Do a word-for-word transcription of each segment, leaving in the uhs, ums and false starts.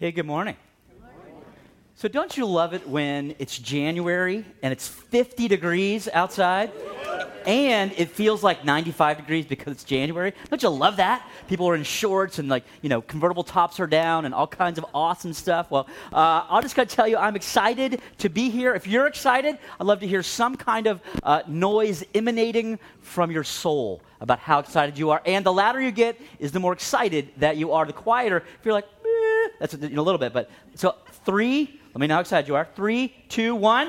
Hey, good morning. So don't you love it when it's January and it's fifty degrees outside and it feels like ninety-five degrees because it's January? Don't you love that? People are in shorts and like, you know, convertible tops are down and all kinds of awesome stuff. Well, uh, I'm just going to tell you I'm excited to be here. If you're excited, I'd love to hear some kind of uh, noise emanating from your soul about how excited you are. And the louder you get is the more excited that you are. The quieter, if you're like, eh, that's a, you know, a little bit. But so three, let me know how excited you are. Three, two, one.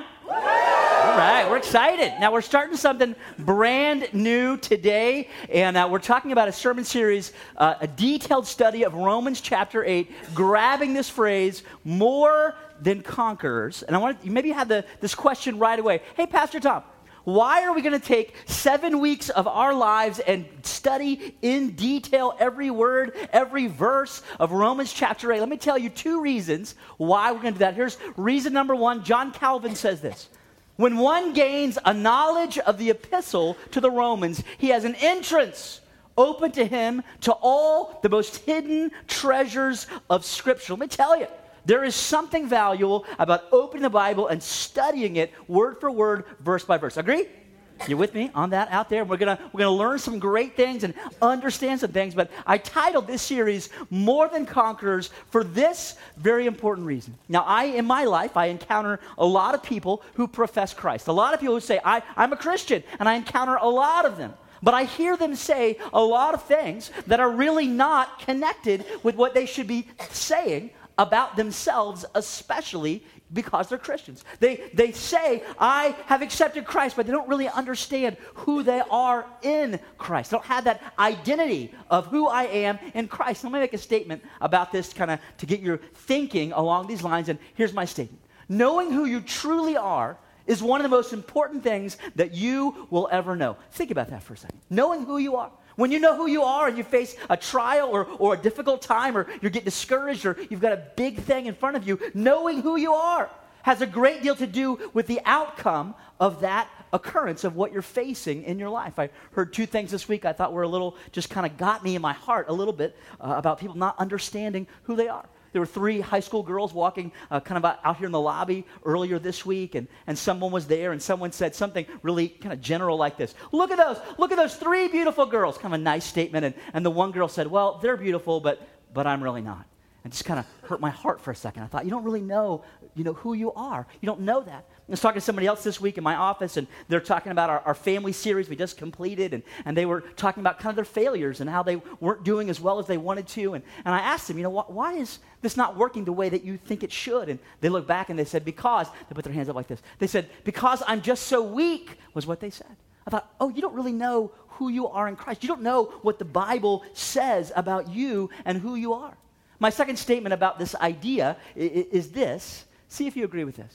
All right, we're excited. Now, we're starting something brand new today, and uh, we're talking about a sermon series, uh, a detailed study of Romans chapter eight, grabbing this phrase, more than conquerors. And I want to, maybe you have the, this question right away. Hey, Pastor Tom, why are we going to take seven weeks of our lives and study in detail every word, every verse of Romans chapter eight? Let me tell you two reasons why we're going to do that. Here's reason number one. John Calvin says this. When one gains a knowledge of the epistle to the Romans, he has an entrance open to him to all the most hidden treasures of Scripture. Let me tell you. There is something valuable about opening the Bible and studying it word for word, verse by verse. Agree? You with me on that out there? We're gonna we're gonna learn some great things and understand some things. But I titled this series "More Than Conquerors" for this very important reason. Now, I in my life I encounter a lot of people who profess Christ. A lot of people who say I, I'm a Christian, and I encounter a lot of them. But I hear them say a lot of things that are really not connected with what they should be saying about themselves, especially because they're Christians. They they say, I have accepted Christ, but they don't really understand who they are in Christ. They don't have that identity of who I am in Christ. Let me make a statement about this kind of to get your thinking along these lines, and here's my statement. Knowing who you truly are is one of the most important things that you will ever know. Think about that for a second. Knowing who you are. When you know who you are and you face a trial or, or a difficult time or you get discouraged or you've got a big thing in front of you, knowing who you are has a great deal to do with the outcome of that occurrence of what you're facing in your life. I heard two things this week I thought were a little, just kind of got me in my heart a little bit uh, about people not understanding who they are. There were three high school girls walking uh, kind of out here in the lobby earlier this week, and, and someone was there, and someone said something really kind of general like this. Look at those. Look at those three beautiful girls. Kind of a nice statement. And, and the one girl said, well, they're beautiful, but but I'm really not. And just kind of hurt my heart for a second. I thought, you don't really know, you know, who you are. You don't know that. I was talking to somebody else this week in my office, and they're talking about our, our family series we just completed, and, and they were talking about kind of their failures and how they weren't doing as well as they wanted to. And, and I asked them, you know, wh- why is this not working the way that you think it should? And they looked back and they said, because, they put their hands up like this. They said, because I'm just so weak, was what they said. I thought, oh, you don't really know who you are in Christ. You don't know what the Bible says about you and who you are. My second statement about this idea is, is this. See if you agree with this.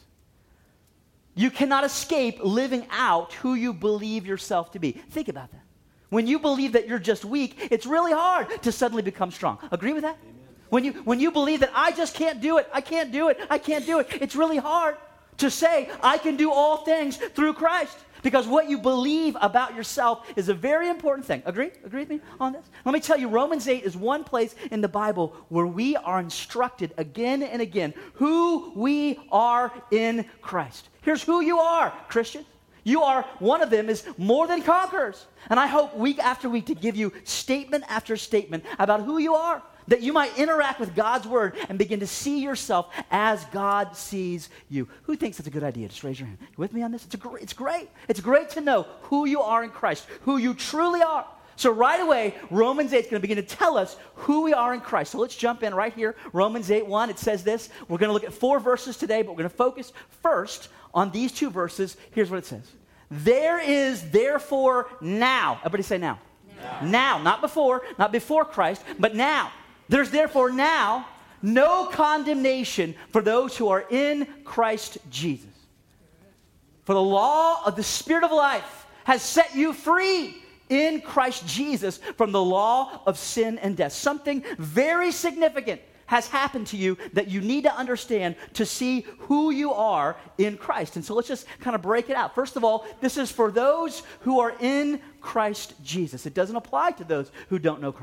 You cannot escape living out who you believe yourself to be. Think about that. When you believe that you're just weak, it's really hard to suddenly become strong. Agree with that? Amen. When you when you believe that I just can't do it, I can't do it, I can't do it, it's really hard to say I can do all things through Christ. Because what you believe about yourself is a very important thing. Agree? Agree with me on this? Let me tell you, Romans eight is one place in the Bible where we are instructed again and again who we are in Christ. Here's who you are, Christian. You are, one of them is more than conquerors. And I hope week after week to give you statement after statement about who you are, that you might interact with God's word and begin to see yourself as God sees you. Who thinks it's a good idea? Just raise your hand. You with me on this? It's, a great, it's great. It's great to know who you are in Christ, who you truly are. So right away, Romans eight is going to begin to tell us who we are in Christ. So let's jump in right here. Romans eight one, it says this. We're going to look at four verses today, but we're going to focus first on these two verses. Here's what it says. There is therefore now. Everybody say now. Now, now not before, not before Christ, but now. There's therefore now no condemnation for those who are in Christ Jesus. For the law of the Spirit of life has set you free in Christ Jesus from the law of sin and death. Something very significant has happened to you that you need to understand to see who you are in Christ. And so let's just kind of break it out. First of all, this is for those who are in Christ Jesus. It doesn't apply to those who don't know Christ.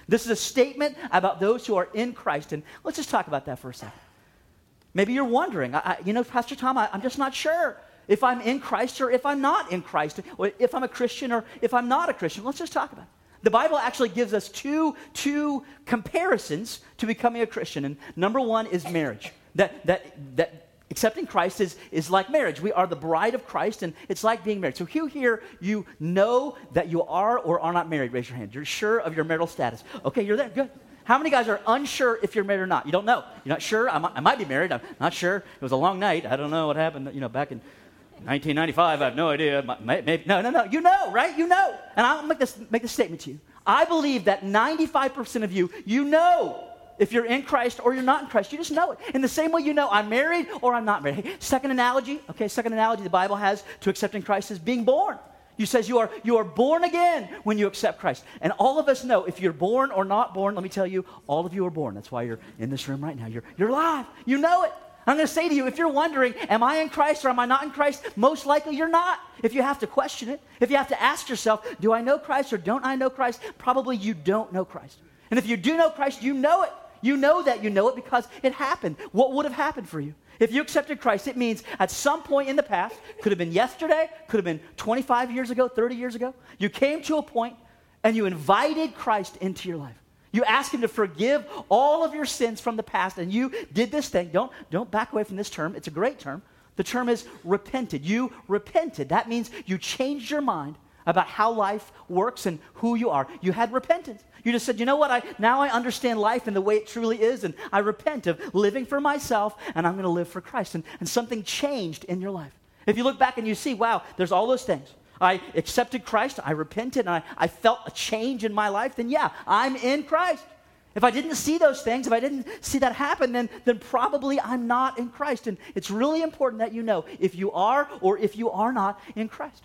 This is a statement about those who are in Christ. And let's just talk about that for a second. Maybe you're wondering, I, I, you know, Pastor Tom, I, I'm just not sure if I'm in Christ or if I'm not in Christ, or if I'm a Christian or if I'm not a Christian. Let's just talk about it. The Bible actually gives us two, two comparisons to becoming a Christian. And number one is marriage. That, that, that accepting Christ is, is like marriage. We are the bride of Christ, and it's like being married. So who here, you know that you are or are not married? Raise your hand. You're sure of your marital status. Okay, you're there. Good. How many guys are unsure if you're married or not? You don't know. You're not sure. I might, I might be married. I'm not sure. It was a long night. I don't know what happened, you know, back in nineteen ninety-five. I have no idea. Maybe, no, no, no. You know, right? You know. And I'll make this, make this statement to you. I believe that ninety-five percent of you, you know if you're in Christ or you're not in Christ. You just know it. In the same way you know I'm married or I'm not married. Hey, second analogy, okay, second analogy the Bible has to accepting Christ is being born. You says you are, you are born again when you accept Christ. And all of us know if you're born or not born, let me tell you, all of you are born. That's why you're in this room right now. You're, you're alive. You know it. I'm going to say to you, if you're wondering, am I in Christ or am I not in Christ? Most likely you're not. If you have to question it, if you have to ask yourself, do I know Christ or don't I know Christ? Probably you don't know Christ. And if you do know Christ, you know it. You know that you know it because it happened. What would have happened for you? If you accepted Christ, it means at some point in the past, could have been yesterday, could have been twenty-five years ago, thirty years ago, you came to a point and you invited Christ into your life. You asked him to forgive all of your sins from the past, and you did this thing. Don't, don't back away from this term. It's a great term. The term is repented. You repented. That means you changed your mind about how life works and who you are. You had repentance. You just said, you know what, I now I understand life and the way it truly is, and I repent of living for myself, and I'm going to live for Christ. And, and something changed in your life. If you look back and you see, wow, there's all those things. I accepted Christ, I repented, and I, I felt a change in my life, then yeah, I'm in Christ. If I didn't see those things, if I didn't see that happen, then, then probably I'm not in Christ. And it's really important that you know if you are or if you are not in Christ.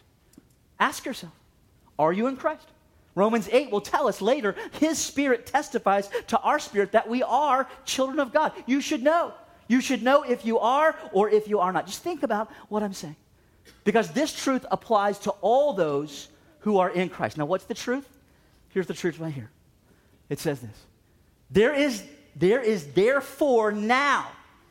Ask yourself, are you in Christ? Romans eight will tell us later, his Spirit testifies to our spirit that we are children of God. You should know. You should know if you are or if you are not. Just think about what I'm saying. Because this truth applies to all those who are in Christ. Now, what's the truth? Here's the truth right here. It says this. There is, there is therefore now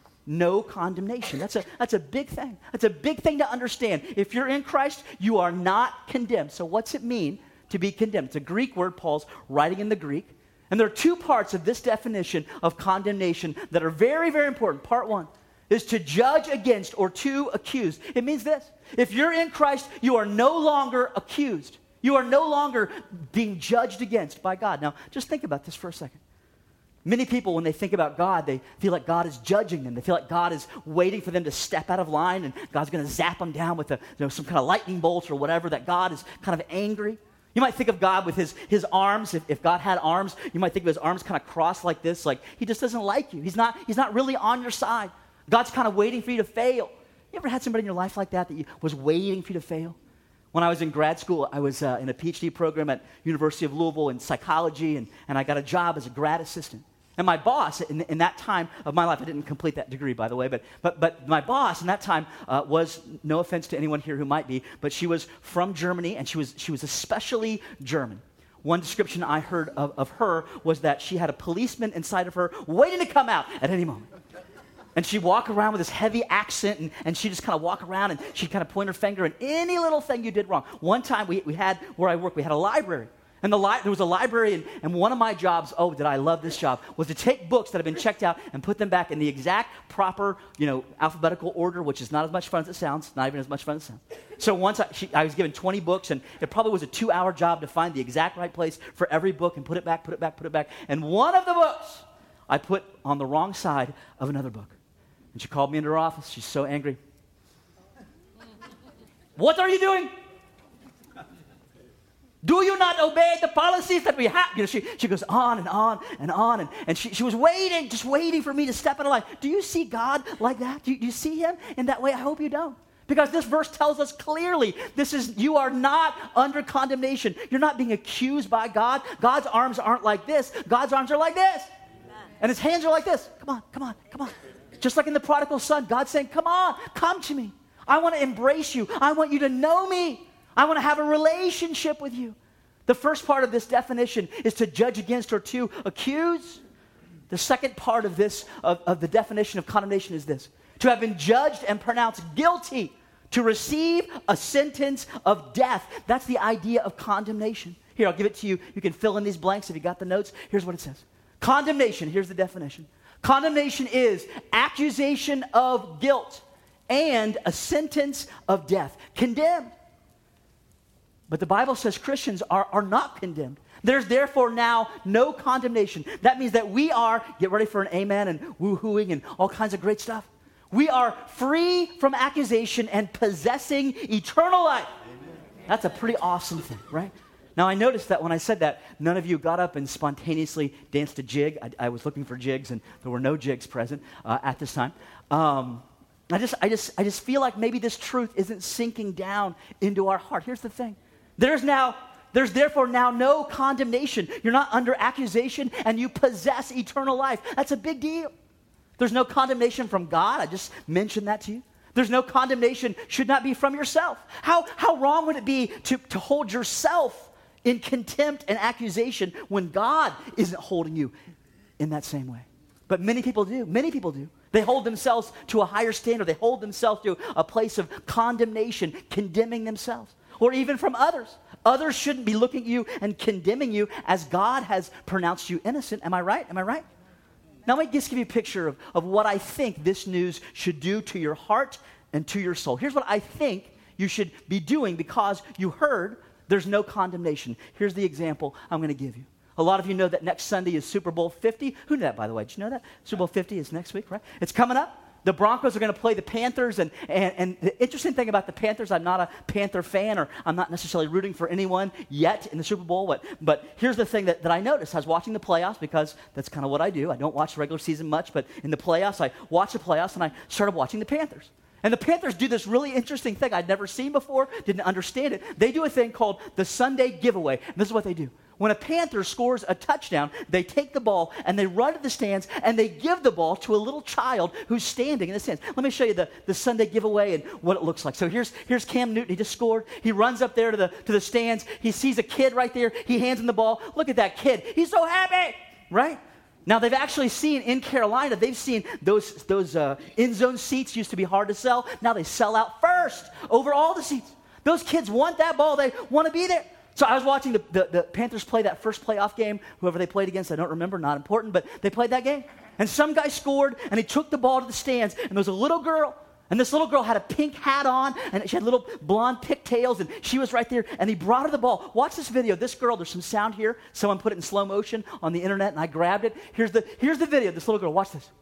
no condemnation. That's a, that's a big thing. That's a big thing to understand. If you're in Christ, you are not condemned. So what's it mean to be condemned? It's a Greek word. Paul's writing in the Greek. And there are two parts of this definition of condemnation that are very, very important. Part one is to judge against or to accuse. It means this. If you're in Christ, you are no longer accused. You are no longer being judged against by God. Now, just think about this for a second. Many people, when they think about God, they feel like God is judging them. They feel like God is waiting for them to step out of line, and God's going to zap them down with a, you know, some kind of lightning bolt or whatever, that God is kind of angry. You might think of God with his, his arms. If, if God had arms, you might think of his arms kind of crossed like this, like he just doesn't like you. He's not, he's not really on your side. God's kind of waiting for you to fail. You ever had somebody in your life like that that you, was waiting for you to fail? When I was in grad school, I was uh, in a P H D program at University of Louisville in psychology, and, and I got a job as a grad assistant. And my boss, in, in that time of my life, I didn't complete that degree, by the way, but but but my boss in that time uh, was, no offense to anyone here who might be, but she was from Germany, and she was she was especially German. One description I heard of, of her was that she had a policeman inside of her waiting to come out at any moment. And she'd walk around with this heavy accent, and, and she'd just kind of walk around, and she'd kind of point her finger at any little thing you did wrong. One time we, we had, where I worked, we had a library. And the li- there was a library, and, and one of my jobs, oh, did I love this job, was to take books that had been checked out and put them back in the exact proper, you know, alphabetical order, which is not as much fun as it sounds, not even as much fun as it sounds. So once I, she, I was given twenty books, and it probably was a two-hour job to find the exact right place for every book and put it back, put it back, put it back. And one of the books I put on the wrong side of another book. And she called me into her office. She's so angry. What are you doing? Do you not obey the policies that we have? You know, she, she goes on and on and on. And, and she, she was waiting, just waiting for me to step out of line. Do you see God like that? Do you, do you see him in that way? I hope you don't. Because this verse tells us clearly, this is, you are not under condemnation. You're not being accused by God. God's arms aren't like this. God's arms are like this. Amen. And his hands are like this. Come on, come on, come on. Just like in the prodigal son, God's saying, come on, come to me. I want to embrace you. I want you to know me. I want to have a relationship with you. The first part of this definition is to judge against or to accuse. The second part of this, of, of the definition of condemnation is this: to have been judged and pronounced guilty, to receive a sentence of death. That's the idea of condemnation. Here, I'll give it to you. You can fill in these blanks if you got the notes. Here's what it says. Condemnation, here's the definition. Condemnation is accusation of guilt and a sentence of death. Condemned. But the Bible says Christians are, are not condemned. There's therefore now no condemnation. That means that we are, get ready for an amen and woo-hooing and all kinds of great stuff. We are free from accusation and possessing eternal life. Amen. That's a pretty awesome thing, right? Now, I noticed that when I said that, none of you got up and spontaneously danced a jig. I, I was looking for jigs, and there were no jigs present uh, at this time. Um, I just, I just, I just feel like maybe this truth isn't sinking down into our heart. Here's the thing: there's now, there's therefore now no condemnation. You're not under accusation, and you possess eternal life. That's a big deal. There's no condemnation from God. I just mentioned that to you. There's no condemnation, should not be from yourself. How, how wrong would it be to, to hold yourself in contempt and accusation when God isn't holding you in that same way? But many people do. Many people do. They hold themselves to a higher standard. They hold themselves to a place of condemnation, condemning themselves, or even from others. Others shouldn't be looking at you and condemning you as God has pronounced you innocent. Am I right? Am I right? Now, let me just give you a picture of, of what I think this news should do to your heart and to your soul. Here's what I think you should be doing because you heard there's no condemnation. Here's the example I'm going to give you. A lot of you know that next Sunday is Super Bowl fifty. Who knew that, by the way? Did you know that? Super Bowl fifty is next week, right? It's coming up. The Broncos are going to play the Panthers, and, and, and the interesting thing about the Panthers, I'm not a Panther fan, or I'm not necessarily rooting for anyone yet in the Super Bowl, but, but here's the thing that, that I noticed. I was watching the playoffs because that's kind of what I do. I don't watch the regular season much, but in the playoffs, I watch the playoffs, and I started watching the Panthers. And the Panthers do this really interesting thing I'd never seen before, didn't understand it. They do a thing called the Sunday giveaway. And this is what they do. When a Panther scores a touchdown, they take the ball and they run to the stands and they give the ball to a little child who's standing in the stands. Let me show you the, the Sunday giveaway and what it looks like. So here's, here's Cam Newton. He just scored. He runs up there to the, to the stands. He sees a kid right there. He hands him the ball. Look at that kid. He's so happy, right? Now, they've actually seen in Carolina, they've seen those, those uh, end zone seats used to be hard to sell. Now they sell out first over all the seats. Those kids want that ball. They want to be there. So I was watching the, the, the Panthers play that first playoff game. Whoever they played against, I don't remember, not important, but they played that game. And some guy scored, and he took the ball to the stands, and there was a little girl, and this little girl had a pink hat on, and she had little blonde pigtails, and she was right there, and he brought her the ball. Watch this video. This girl, there's some sound here. Someone put it in slow motion on the internet, and I grabbed it. Here's the, here's the video of this little girl. Watch this.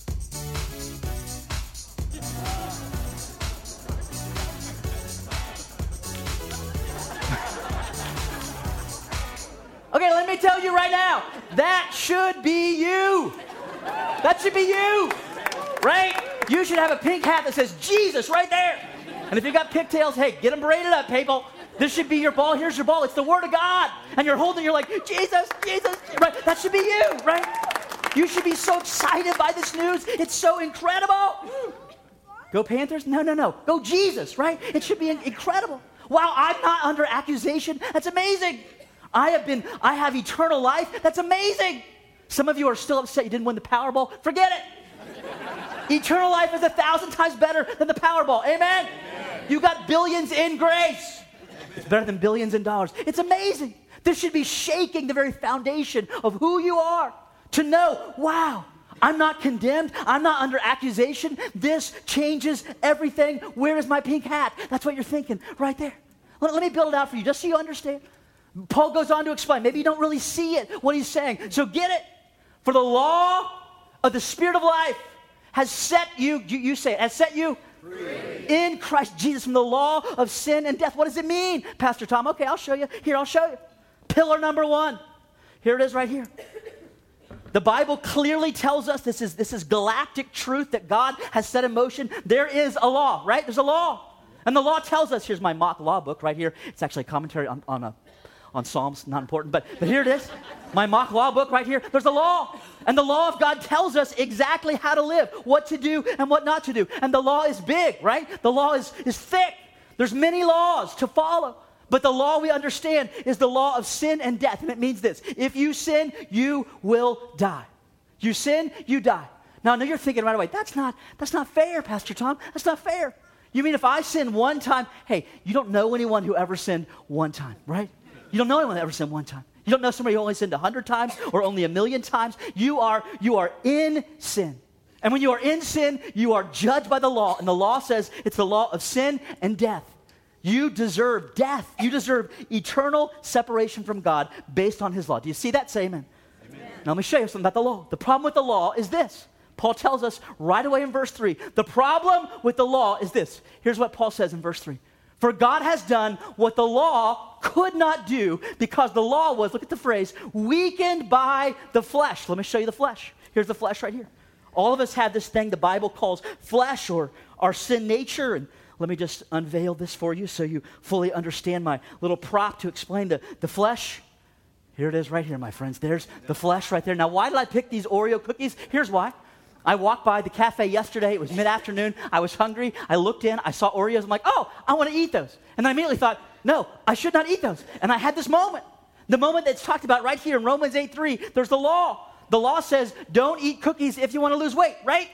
Okay, let me tell you right now, that should be you. That should be you, right? You should have a pink hat that says Jesus right there. And if you got pigtails, hey, get them braided up, people. This should be your ball. Here's your ball. It's the Word of God. And you're holding, you're like, Jesus, Jesus, right? That should be you, right? You should be so excited by this news. It's so incredible. Go Panthers? No, no, no. Go Jesus, right? It should be incredible. Wow, I'm not under accusation. That's amazing. I have been, I have eternal life. That's amazing. Some of you are still upset you didn't win the Powerball. Forget it. Eternal life is a thousand times better than the Powerball. Amen? Amen. You got billions in grace. It's better than billions in dollars. It's amazing. This should be shaking the very foundation of who you are. To know, wow, I'm not condemned. I'm not under accusation. This changes everything. Where is my pink hat? That's what you're thinking right there. Let, let me build it out for you just so you understand. Paul goes on to explain. Maybe you don't really see it, what he's saying. So get it. For the law of the Spirit of life has set you, you, you say it, has set you free in Christ Jesus from the law of sin and death. What does it mean, Pastor Tom? Okay, I'll show you. Here, I'll show you. Pillar number one. Here it is right here. The Bible clearly tells us this is, this is galactic truth that God has set in motion. There is a law, right? There's a law. And the law tells us, here's my mock law book right here. It's actually a commentary on, on a on Psalms, not important, but, but here it is. My mock law book right here. There's a law. And the law of God tells us exactly how to live, what to do and what not to do. And the law is big, right? The law is, is thick. There's many laws to follow. But the law we understand is the law of sin and death. And it means this: if you sin, you will die. You sin, you die. Now I know you're thinking right away, that's not, that's not fair, Pastor Tom. That's not fair. You mean if I sin one time, hey, you don't know anyone who ever sinned one time, right? You don't know anyone who ever sinned one time. You don't know somebody who only sinned a hundred times or only a million times. You are, you are in sin. And when you are in sin, you are judged by the law. And the law says it's the law of sin and death. You deserve death. You deserve eternal separation from God based on his law. Do you see that? Say amen. Amen. Now let me show you something about the law. The problem with the law is this. Paul tells us right away in verse three. The problem with the law is this. Here's what Paul says in verse three. For God has done what the law could not do because the law was, look at the phrase, weakened by the flesh. Let me show you the flesh. Here's the flesh right here. All of us have this thing the Bible calls flesh, or our sin nature. And let me just unveil this for you so you fully understand my little prop to explain the, the flesh. Here it is right here, my friends. There's the flesh right there. Now, why did I pick these Oreo cookies? Here's why. I walked by the cafe yesterday. It was mid-afternoon. I was hungry. I looked in. I saw Oreos. I'm like, oh, I want to eat those. And then I immediately thought, no, I should not eat those. And I had this moment. The moment that's talked about right here in Romans eight three. There's the law. The law says, don't eat cookies if you want to lose weight, right?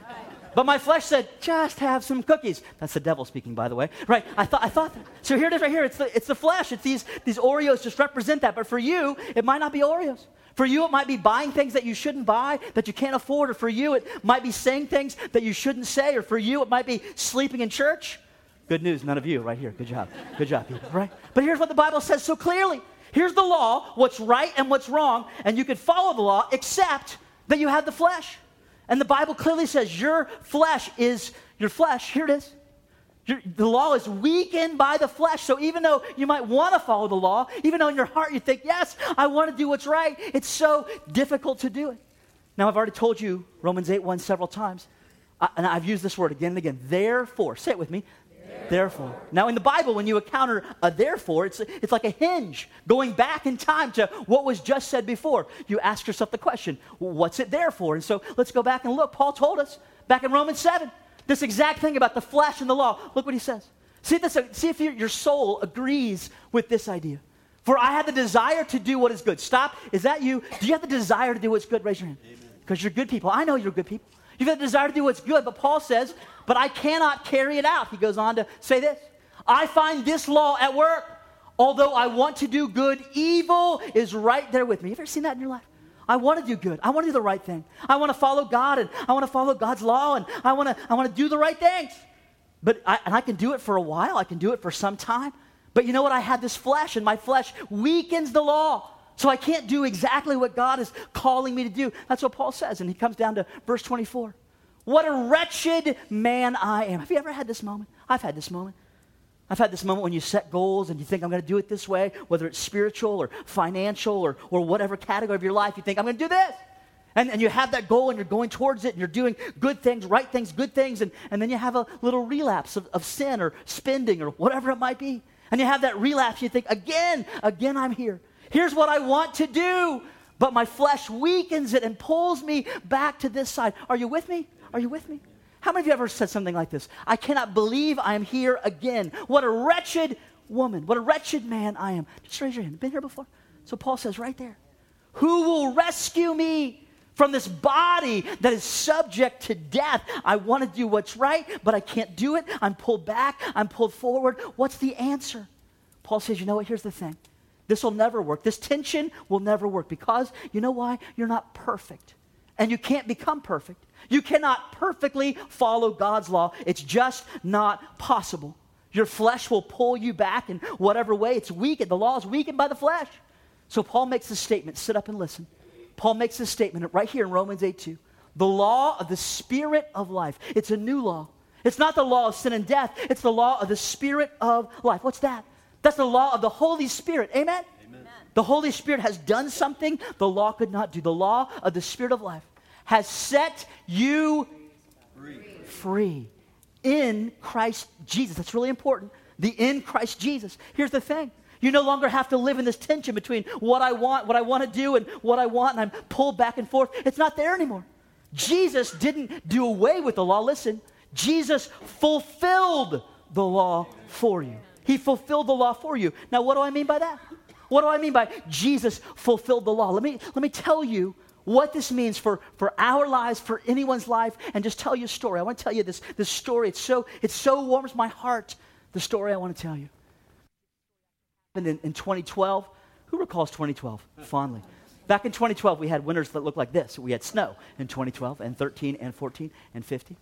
But my flesh said, just have some cookies. That's the devil speaking, by the way. Right, I thought I thought that. So here it is right here. It's the, it's the flesh. It's these, these Oreos just represent that. But for you, it might not be Oreos. For you, it might be buying things that you shouldn't buy, that you can't afford. Or for you, it might be saying things that you shouldn't say. Or for you, it might be sleeping in church. Good news, none of you right here. Good job. Good job, people, right? But here's what the Bible says so clearly. Here's the law, what's right and what's wrong. And you can follow the law except that you have the flesh. And the Bible clearly says your flesh is, your flesh, here it is. Your, the law is weakened by the flesh. So even though you might want to follow the law, even though in your heart you think, yes, I want to do what's right, it's so difficult to do it. Now, I've already told you Romans eight one several times, uh, and I've used this word again and again. Therefore, say it with me. Therefore. Therefore. Now, in the Bible, when you encounter a therefore, it's, it's like a hinge going back in time to what was just said before. You ask yourself the question, what's it there for? And so let's go back and look. Paul told us back in Romans seven. This exact thing about the flesh and the law. Look what he says. See if, this, see if your, your soul agrees with this idea. For I have the desire to do what is good. Stop. Is that you? Do you have the desire to do what's good? Raise your hand. Because you're good people. I know you're good people. You've got the desire to do what's good. But Paul says, but I cannot carry it out. He goes on to say this. I find this law at work. Although I want to do good, evil is right there with me. Have you ever seen that in your life? I want to do good. I want to do the right thing. I want to follow God, and I want to follow God's law, and I want to I want to do the right things. But I, and I can do it for a while. I can do it for some time. But you know what? I have this flesh, and my flesh weakens the law. So I can't do exactly what God is calling me to do. That's what Paul says. And he comes down to verse twenty-four. What a wretched man I am. Have you ever had this moment? I've had this moment. I've had this moment when you set goals and you think, I'm going to do it this way, whether it's spiritual or financial or, or whatever category of your life. You think, I'm going to do this. And, and you have that goal and you're going towards it and you're doing good things, right things, good things. And, and then you have a little relapse of, of sin or spending or whatever it might be. And you have that relapse. You think, again, again, I'm here. Here's what I want to do. But my flesh weakens it and pulls me back to this side. Are you with me? Are you with me? How many of you ever said something like this? I cannot believe I am here again. What a wretched woman. What a wretched man I am. Just raise your hand. Been here before? So Paul says right there, who will rescue me from this body that is subject to death? I want to do what's right, but I can't do it. I'm pulled back. I'm pulled forward. What's the answer? Paul says, you know what? Here's the thing. This will never work. This tension will never work because, you know why? You're not perfect. And you can't become perfect. You cannot perfectly follow God's law. It's just not possible. Your flesh will pull you back in whatever way. It's weakened. The law is weakened by the flesh. So Paul makes this statement. Sit up and listen. Paul makes this statement right here in Romans eight two. The law of the Spirit of life. It's a new law. It's not the law of sin and death. It's the law of the Spirit of life. What's that? That's the law of the Holy Spirit. Amen? Amen. The Holy Spirit has done something the law could not do. The law of the Spirit of life has set you free. free in Christ Jesus. That's really important. The in Christ Jesus. Here's the thing. You no longer have to live in this tension between what I want, what I want to do, and what I want, and I'm pulled back and forth. It's not there anymore. Jesus didn't do away with the law. Listen, Jesus fulfilled the law for you. He He fulfilled the law for you. Now, what do I mean by that? What do I mean by Jesus fulfilled the law? Let me, let me tell you what this means for, for our lives, for anyone's life, and just tell you a story. I want to tell you this, this story. It's so, it so warms my heart, the story I want to tell you. And in, in twenty twelve, who recalls twenty twelve fondly? Back in twenty twelve, we had winters that looked like this. We had snow in twenty twelve, and thirteen, and fourteen, and fifteen.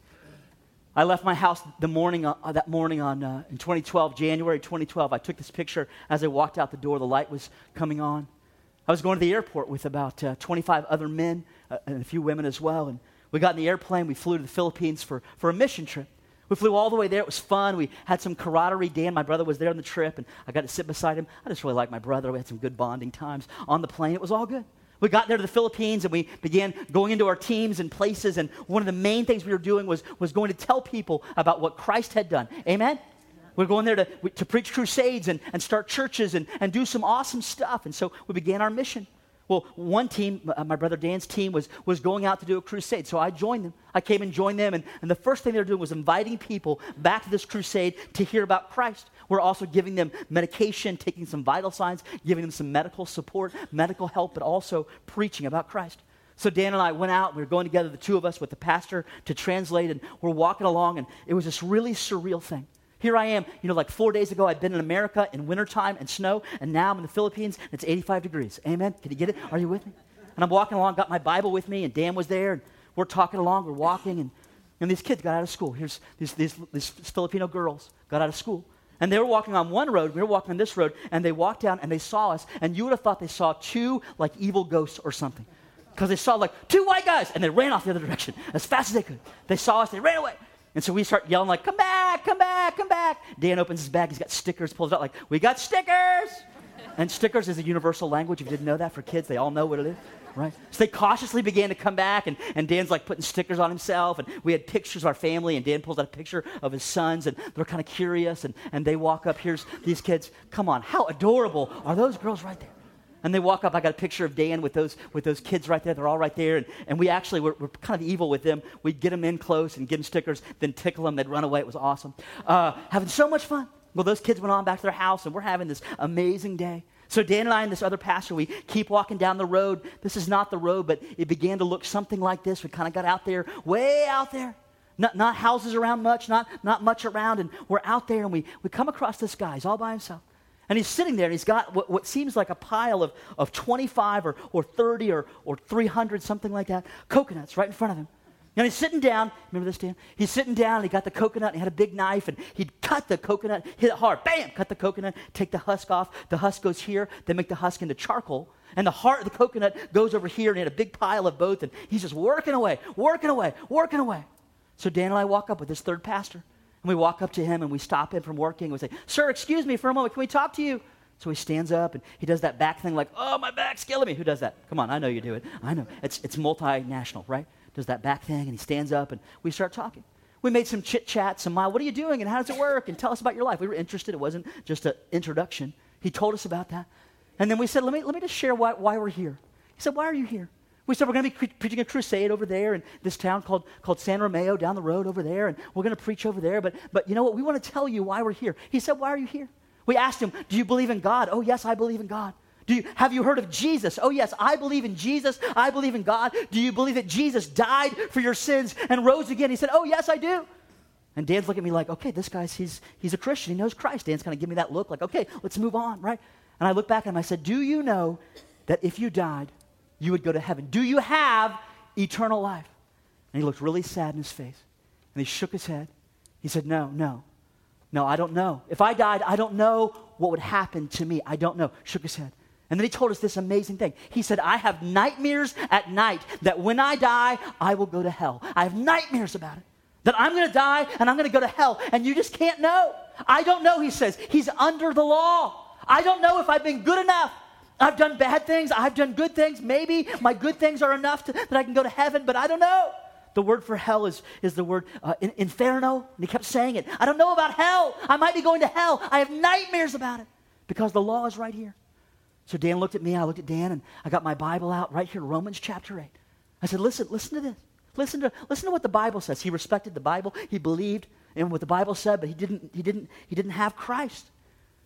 I left my house the morning uh, that morning on uh, in twenty twelve, January twenty twelve. I took this picture as I walked out the door. The light was coming on. I was going to the airport with about uh, twenty-five other men uh, and a few women as well. And we got in the airplane. We flew to the Philippines for, for a mission trip. We flew all the way there. It was fun. We had some camaraderie. Dan, my brother, was there on the trip, and I got to sit beside him. I just really liked my brother. We had some good bonding times on the plane. It was all good. We got there to the Philippines, and we began going into our teams and places, and one of the main things we were doing was, was going to tell people about what Christ had done. Amen? We're going there to, to preach crusades and, and start churches and, and do some awesome stuff, and so we began our mission. Well, one team, uh, my brother Dan's team, was, was going out to do a crusade, so I joined them. I came and joined them, and, and the first thing they were doing was inviting people back to this crusade to hear about Christ. We're also giving them medication, taking some vital signs, giving them some medical support, medical help, but also preaching about Christ. So Dan and I went out, we were going together, the two of us, with the pastor to translate, and we're walking along, and it was this really surreal thing. Here I am, you know, like four days ago, I'd been in America in wintertime and snow, and now I'm in the Philippines, and it's eighty-five degrees. Amen? Can you get it? Are you with me? And I'm walking along, got my Bible with me, and Dan was there, and we're talking along, we're walking, and, and these kids got out of school. Here's these, these, these Filipino girls got out of school. And they were walking on one road, we were walking on this road, and they walked down, and they saw us, and you would have thought they saw two, like, evil ghosts or something. Because they saw, like, two white guys, and they ran off the other direction as fast as they could. They saw us, they ran away. And so we start yelling like, come back, come back, come back. Dan opens his bag. He's got stickers, pulls it out like, we got stickers. And stickers is a universal language. If you didn't know that, for kids, they all know what it is, right? So they cautiously began to come back, and, and Dan's like putting stickers on himself. And we had pictures of our family, and Dan pulls out a picture of his sons, and they're kind of curious. And, and they walk up. Here's these kids. Come on, how adorable are those girls right there? And they walk up. I got a picture of Dan with those with those kids right there. They're all right there. And, and we actually were, were kind of evil with them. We'd get them in close and give them stickers, then tickle them. They'd run away. It was awesome. Uh, having so much fun. Well, those kids went on back to their house, and we're having this amazing day. So Dan and I and this other pastor, we keep walking down the road. This is not the road, but it began to look something like this. We kind of got out there, way out there. Not, not houses around much, not, not much around. And we're out there, and we, we come across this guy. He's all by himself. And he's sitting there, and he's got what, what seems like a pile of, of twenty-five or, or thirty or, or three hundred, something like that, coconuts right in front of him. And he's sitting down. Remember this, Dan? He's sitting down, and he got the coconut, and he had a big knife, and he'd cut the coconut, hit it hard, bam, cut the coconut, take the husk off. The husk goes here. They make the husk into charcoal. And the heart of the coconut goes over here, and he had a big pile of both, and he's just working away, working away, working away. So Dan and I walk up with this third pastor. And we walk up to him, and we stop him from working. And we say, sir, excuse me for a moment. Can we talk to you? So he stands up, and he does that back thing like, oh, my back's killing me. Who does that? Come on, I know you do it. I know. It's, it's multinational, right? Does that back thing, and he stands up, and we start talking. We made some chit-chat, some, what are you doing, and how does it work? And tell us about your life. We were interested. It wasn't just an introduction. He told us about that. And then we said, let me, let me just share why, why we're here. He said, why are you here? We said, we're going to be pre- preaching a crusade over there in this town called, called San Romeo down the road over there, and we're going to preach over there, but, but you know what? We want to tell you why we're here. He said, why are you here? We asked him, do you believe in God? Oh, yes, I believe in God. Do you, have you heard of Jesus? Oh, yes, I believe in Jesus. I believe in God. Do you believe that Jesus died for your sins and rose again? He said, oh, yes, I do. And Dan's looking at me like, okay, this guy's, he's, he's a Christian. He knows Christ. Dan's kind of giving me that look like, okay, let's move on, right? And I look back at him, I said, do you know that if you died, you would go to heaven? Do you have eternal life? And he looked really sad in his face. And he shook his head. He said, no, no, no, I don't know. If I died, I don't know what would happen to me. I don't know. Shook his head. And then he told us this amazing thing. He said, I have nightmares at night that when I die, I will go to hell. I have nightmares about it. That I'm going to die and I'm going to go to hell. And you just can't know. I don't know, he says. He's under the law. I don't know if I've been good enough. I've done bad things. I've done good things. Maybe my good things are enough to, that I can go to heaven, but I don't know. The word for hell is, is the word uh, in, inferno, and he kept saying it. I don't know about hell. I might be going to hell. I have nightmares about it because the law is right here. So Dan looked at me, I looked at Dan, and I got my Bible out right here, Romans chapter eight. I said, listen, listen to this. Listen to, listen to what the Bible says. He respected the Bible. He believed in what the Bible said, but he didn't, he didn't, he didn't have Christ.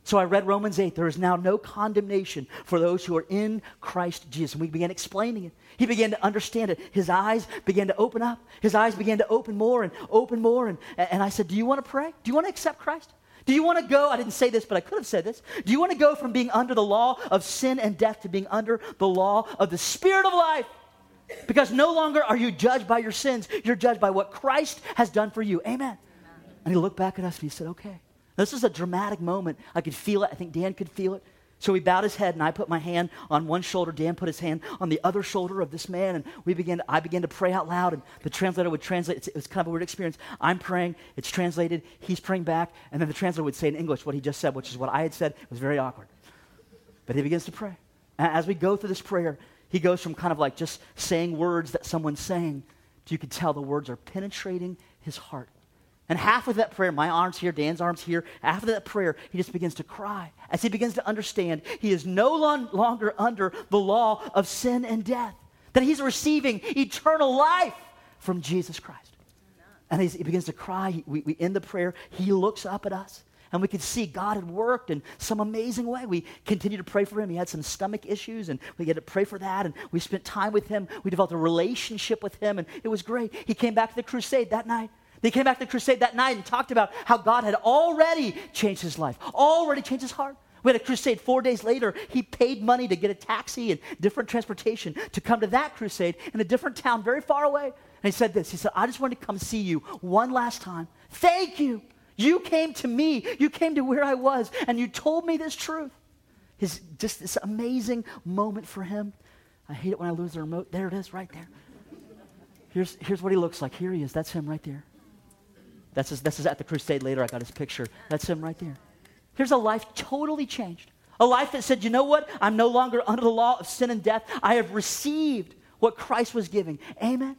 So I read Romans eight. There is now no condemnation for those who are in Christ Jesus. And we began explaining it. He began to understand it. His eyes began to open up. His eyes began to open more and open more. And, and I said, do you want to pray? Do you want to accept Christ? Do you want to go? I didn't say this, but I could have said this. Do you want to go from being under the law of sin and death to being under the law of the Spirit of life? Because no longer are you judged by your sins. You're judged by what Christ has done for you. Amen. Amen. And he looked back at us and he said, okay. This is a dramatic moment. I could feel it. I think Dan could feel it. So he bowed his head, and I put my hand on one shoulder. Dan put his hand on the other shoulder of this man, and we began. To, I began to pray out loud, and the translator would translate. It's, it was kind of a weird experience. I'm praying. It's translated. He's praying back, and then the translator would say in English what he just said, which is what I had said. It was very awkward. But he begins to pray. And as we go through this prayer, he goes from kind of like just saying words that someone's saying to you can tell the words are penetrating his heart. And half of that prayer, my arm's here, Dan's arm's here, after that prayer, he just begins to cry as he begins to understand he is no long, longer under the law of sin and death, that he's receiving eternal life from Jesus Christ. And he's, he begins to cry. He, we, we end the prayer. He looks up at us, and we could see God had worked in some amazing way. We continued to pray for him. He had some stomach issues, and we had to pray for that, and we spent time with him. We developed a relationship with him, and it was great. He came back to the crusade that night. They came back to the crusade that night and talked about how God had already changed his life, already changed his heart. We had a crusade four days later. He paid money to get a taxi and different transportation to come to that crusade in a different town very far away. And he said this. He said, I just wanted to come see you one last time. Thank you. You came to me. You came to where I was, and you told me this truth. His, just this amazing moment for him. I hate it when I lose the remote. There it is right there. Here's, here's what he looks like. Here he is. That's him right there. That's his, this is at the crusade later. I got his picture. That's him right there. Here's a life totally changed. A life that said, you know what? I'm no longer under the law of sin and death. I have received what Christ was giving. Amen?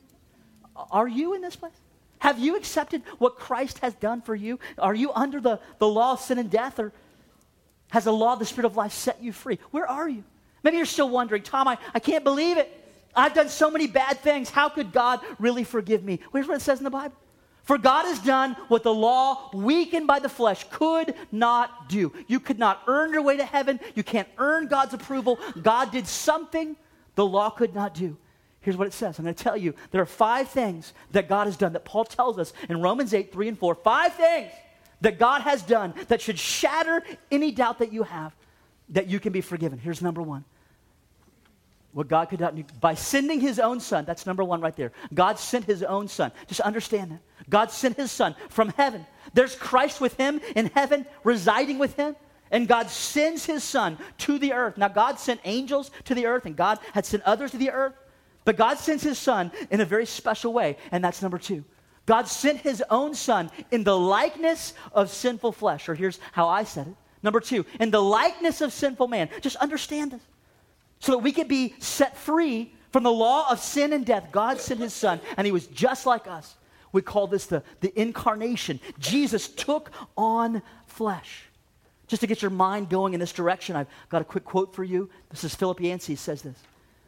Are you in this place? Have you accepted what Christ has done for you? Are you under the, the law of sin and death, or has the law of the Spirit of life set you free? Where are you? Maybe you're still wondering, Tom, I, I can't believe it. I've done so many bad things. How could God really forgive me? Here's what it says in the Bible. For God has done what the law, weakened by the flesh, could not do. You could not earn your way to heaven. You can't earn God's approval. God did something the law could not do. Here's what it says. I'm going to tell you, there are five things that God has done that Paul tells us in Romans eight, three and four. Five things that God has done that should shatter any doubt that you have that you can be forgiven. Here's number one. What God could not do by sending his own son. That's number one right there. God sent his own son. Just understand that. God sent his son from heaven. There's Christ with him in heaven, residing with him. And God sends his son to the earth. Now, God sent angels to the earth, and God had sent others to the earth. But God sends his son in a very special way, and that's number two. God sent his own son in the likeness of sinful flesh. Or here's how I said it. Number two, in the likeness of sinful man. Just understand this. So that we could be set free from the law of sin and death. God sent his son, and he was just like us. We call this the, the incarnation. Jesus took on flesh. Just to get your mind going in this direction, I've got a quick quote for you. This is Philip Yancey says this.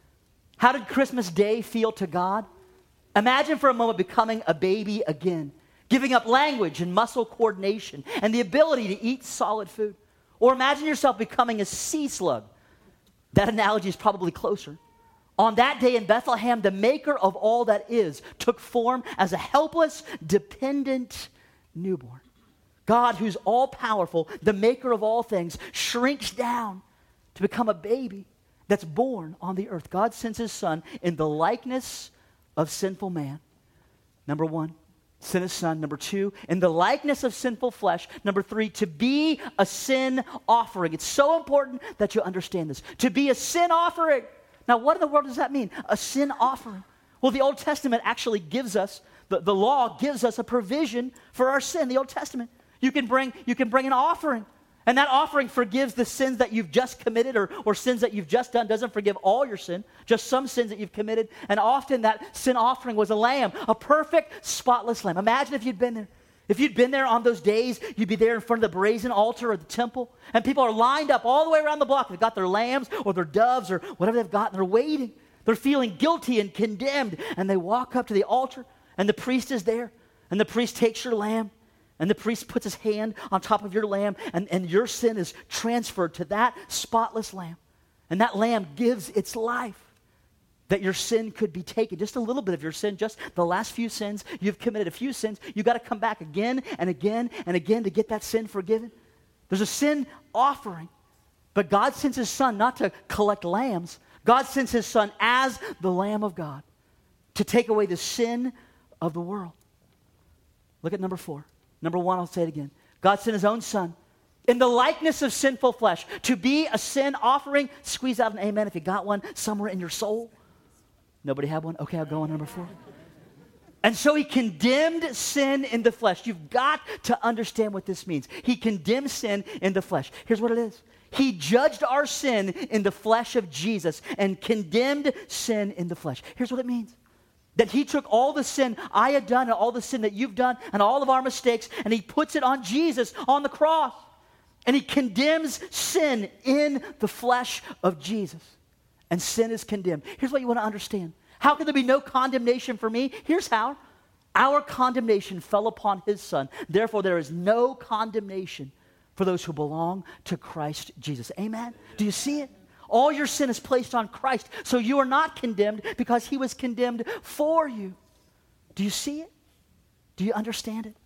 How did Christmas Day feel to God? Imagine for a moment becoming a baby again, giving up language and muscle coordination and the ability to eat solid food. Or imagine yourself becoming a sea slug. That analogy is probably closer. On that day in Bethlehem, the maker of all that is took form as a helpless, dependent newborn. God, who's all-powerful, the maker of all things, shrinks down to become a baby that's born on the earth. God sends his son in the likeness of sinful man. Number one, sent his son. Number two, in the likeness of sinful flesh. Number three, to be a sin offering. It's so important that you understand this. To be a sin offering. Now, what in the world does that mean? A sin offering. Well, the Old Testament actually gives us, the, the law gives us a provision for our sin. The Old Testament. You can bring, you can bring an offering. And that offering forgives the sins that you've just committed or, or sins that you've just done. Doesn't forgive all your sin, just some sins that you've committed. And often that sin offering was a lamb, a perfect, spotless lamb. Imagine if you'd been there. If you'd been there on those days, you'd be there in front of the brazen altar or the temple. And people are lined up all the way around the block. They've got their lambs or their doves or whatever they've got, and they're waiting. They're feeling guilty and condemned. And they walk up to the altar, and the priest is there. And the priest takes your lamb, And the priest puts his hand on top of your lamb, and, and your sin is transferred to that spotless lamb. And that lamb gives its life that your sin could be taken. Just a little bit of your sin, just the last few sins. You've committed a few sins. You've got to come back again and again and again to get that sin forgiven. There's a sin offering. But God sends his son not to collect lambs. God sends his son as the Lamb of God to take away the sin of the world. Look at number four. Number one, I'll say it again. God sent his own son in the likeness of sinful flesh to be a sin offering. Squeeze out an amen if you got one somewhere in your soul. Nobody have one? Okay, I'll go on number four. And so he condemned sin in the flesh. You've got to understand what this means. He condemned sin in the flesh. Here's what it is. He judged our sin in the flesh of Jesus and condemned sin in the flesh. Here's what it means. That he took all the sin I had done and all the sin that you've done and all of our mistakes, and he puts it on Jesus on the cross. And he condemns sin in the flesh of Jesus. And sin is condemned. Here's what you want to understand. How can there be no condemnation for me? Here's how. Our condemnation fell upon his son. Therefore, there is no condemnation for those who belong to Christ Jesus. Amen? Do you see it? All your sin is placed on Christ. So you are not condemned because he was condemned for you. Do you see it? Do you understand it?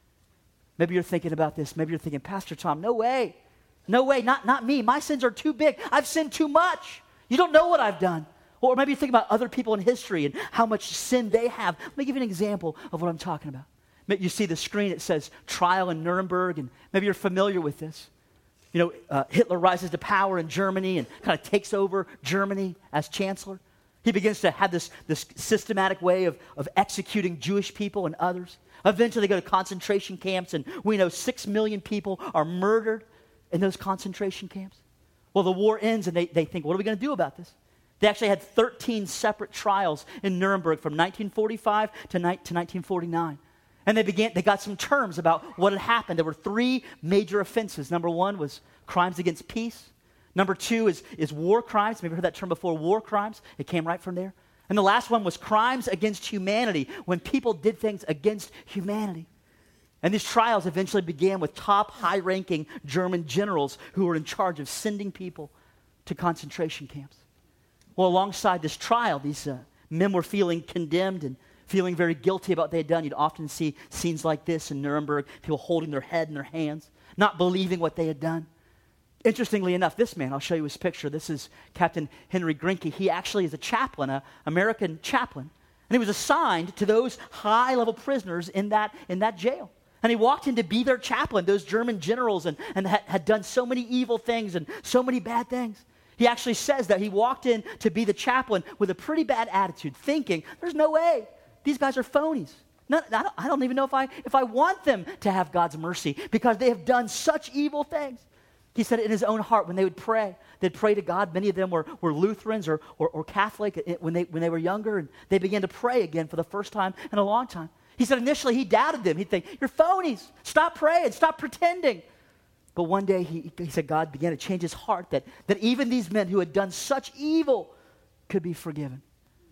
Maybe you're thinking about this. Maybe you're thinking, Pastor Tom, no way. No way, not, not me. My sins are too big. I've sinned too much. You don't know what I've done. Or maybe you think about other people in history and how much sin they have. Let me give you an example of what I'm talking about. You see the screen, it says trial in Nuremberg, and maybe you're familiar with this. You know, uh, Hitler rises to power in Germany and kind of takes over Germany as chancellor. He begins to have this, this systematic way of, of executing Jewish people and others. Eventually they go to concentration camps, and we know six million people are murdered in those concentration camps. Well, the war ends, and they, they think, what are we going to do about this? They actually had thirteen separate trials in Nuremberg from nineteen forty-five to, ni- to nineteen forty-nine. And they began. They got some terms about what had happened. There were three major offenses. Number one was crimes against peace. Number two is, is war crimes. Maybe you heard that term before, war crimes. It came right from there. And the last one was crimes against humanity, when people did things against humanity. And these trials eventually began with top high-ranking German generals who were in charge of sending people to concentration camps. Well, alongside this trial, these uh, men were feeling condemned and feeling very guilty about what they had done. You'd often see scenes like this in Nuremberg, people holding their head in their hands, not believing what they had done. Interestingly enough, this man, I'll show you his picture. This is Captain Henry Grinke. He actually is a chaplain, an American chaplain. And he was assigned to those high-level prisoners in that, in that jail. And he walked in to be their chaplain, those German generals, and, and had, had done so many evil things and so many bad things. He actually says that he walked in to be the chaplain with a pretty bad attitude, thinking, there's no way. These guys are phonies. Not, I, don't, I don't even know if I, if I want them to have God's mercy because they have done such evil things. He said it in his own heart when they would pray. They'd pray to God. Many of them were, were Lutherans or, or, or Catholic when they, when they were younger, and they began to pray again for the first time in a long time. He said initially he doubted them. He'd think, you're phonies. Stop praying. Stop pretending. But one day he, he said God began to change his heart that, that even these men who had done such evil could be forgiven.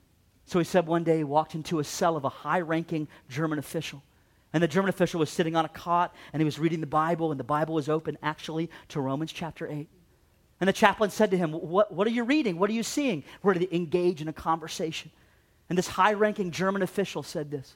So he said one day he walked into a cell of a high-ranking German official. And the German official was sitting on a cot, and he was reading the Bible, and the Bible was open actually to Romans chapter eight. And the chaplain said to him, what, what are you reading? What are you seeing? We're to engage in a conversation. And this high-ranking German official said this,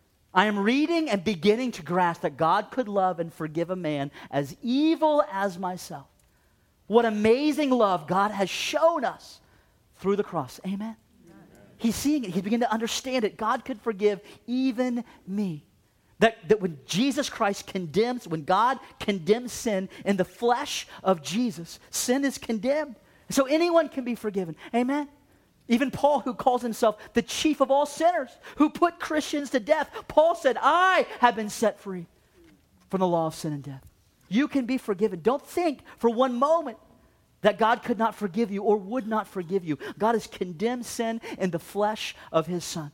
I am reading and beginning to grasp that God could love and forgive a man as evil as myself. What amazing love God has shown us through the cross. Amen? Amen. He's seeing it. He's beginning to understand it. God could forgive even me. That, that when Jesus Christ condemns, when God condemns sin in the flesh of Jesus, sin is condemned. So anyone can be forgiven. Amen? Even Paul, who calls himself the chief of all sinners, who put Christians to death, Paul said, I have been set free from the law of sin and death. You can be forgiven. Don't think for one moment that God could not forgive you or would not forgive you. God has condemned sin in the flesh of his Son.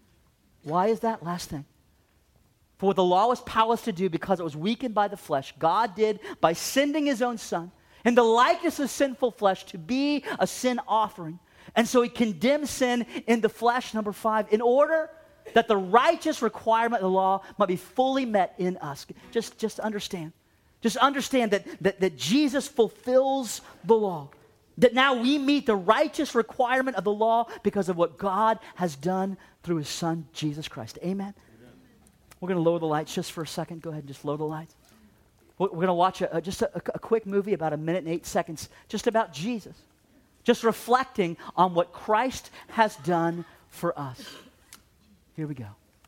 Why is that? Last thing. For what the law was powerless to do because it was weakened by the flesh, God did by sending his own Son in the likeness of sinful flesh to be a sin offering. And so he condemns sin in the flesh, number five, in order that the righteous requirement of the law might be fully met in us. Just, just understand. Just understand that, that, that Jesus fulfills the law. That now we meet the righteous requirement of the law because of what God has done through his son, Jesus Christ. Amen? Amen. We're going to lower the lights just for a second. Go ahead and just lower the lights. We're going to watch a, a, just a, a quick movie, about a minute and eight seconds, just about Jesus. Just reflecting on what Christ has done for us. Here we go.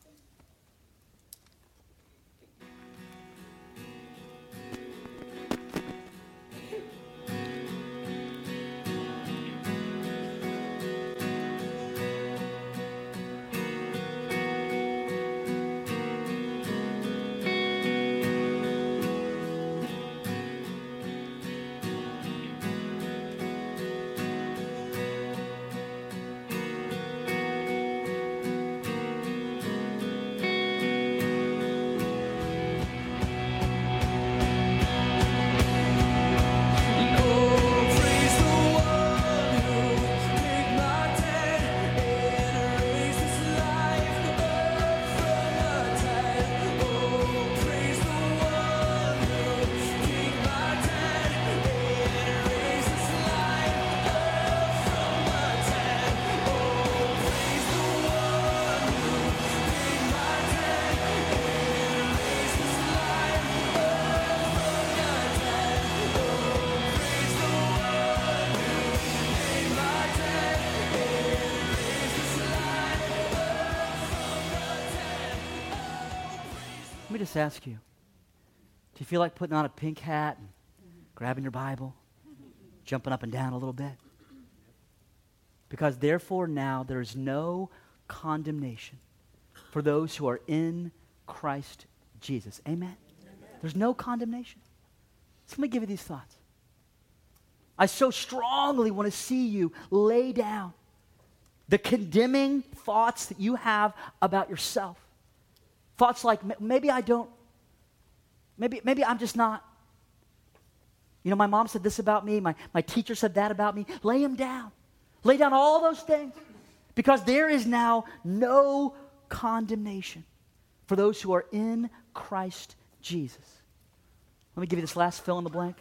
Let me just ask you, do you feel like putting on a pink hat and grabbing your Bible, jumping up and down a little bit? Because therefore now there is no condemnation for those who are in Christ Jesus. Amen? Amen. There's no condemnation. So let me give you these thoughts. I so strongly want to see you lay down the condemning thoughts that you have about yourself. Thoughts like, maybe I don't, maybe maybe I'm just not. You know, my mom said this about me, my, my teacher said that about me. Lay them down. Lay down all those things. Because there is now no condemnation for those who are in Christ Jesus. Let me give you this last fill in the blank.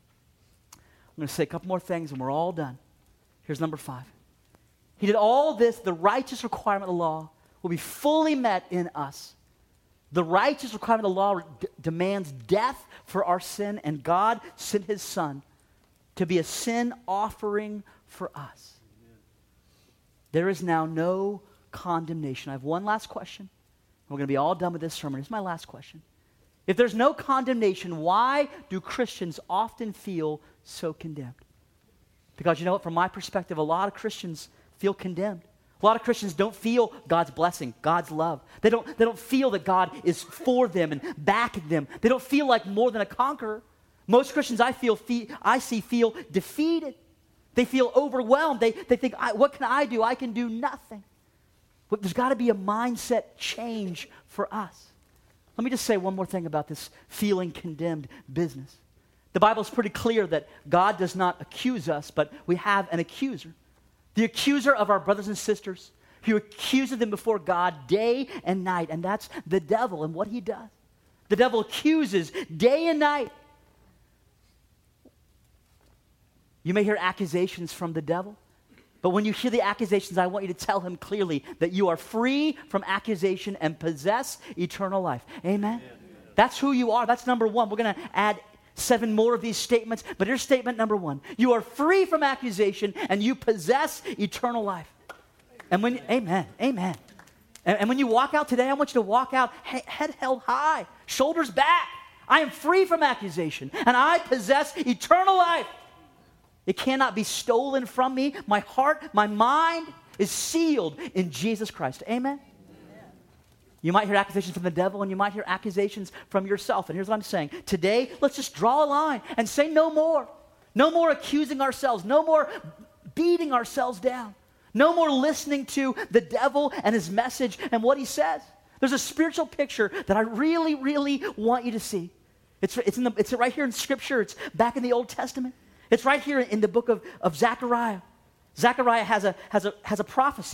I'm going to say a couple more things and we're all done. Here's number five. He did all this, the righteous requirement of the law will be fully met in us. The righteous requirement of the law d- demands death for our sin, and God sent his son to be a sin offering for us. Amen. There is now no condemnation. I have one last question. We're going to be all done with this sermon. Here's my last question. If there's no condemnation, why do Christians often feel so condemned? Because you know what, from my perspective, a lot of Christians feel condemned. A lot of Christians don't feel God's blessing, God's love. They don't, they don't feel that God is for them and backing them. They don't feel like more than a conqueror. Most Christians I feel, fe- I see feel defeated. They feel overwhelmed. They, they think, I, what can I do? I can do nothing. But there's got to be a mindset change for us. Let me just say one more thing about this feeling condemned business. The Bible is pretty clear that God does not accuse us, but we have an accuser. The accuser of our brothers and sisters, who accuses them before God day and night, and that's the devil and what he does. The devil accuses day and night. You may hear accusations from the devil, but when you hear the accusations, I want you to tell him clearly that you are free from accusation and possess eternal life. Amen? Amen. That's who you are. That's number one. We're going to add seven more of these statements, but here's statement number one. You are free from accusation and you possess eternal life. And when, amen, amen. And, and when you walk out today, I want you to walk out he, head held high, shoulders back. I am free from accusation and I possess eternal life. It cannot be stolen from me. My heart, my mind is sealed in Jesus Christ. Amen? You might hear accusations from the devil and you might hear accusations from yourself. And here's what I'm saying. Today, let's just draw a line and say no more. No more accusing ourselves. No more beating ourselves down. No more listening to the devil and his message and what he says. There's a spiritual picture that I really, really want you to see. It's, it's, in the, it's right here in Scripture. It's back in the Old Testament. It's right here in the book of, of Zechariah. Zechariah has a, has, a, has a prophecy.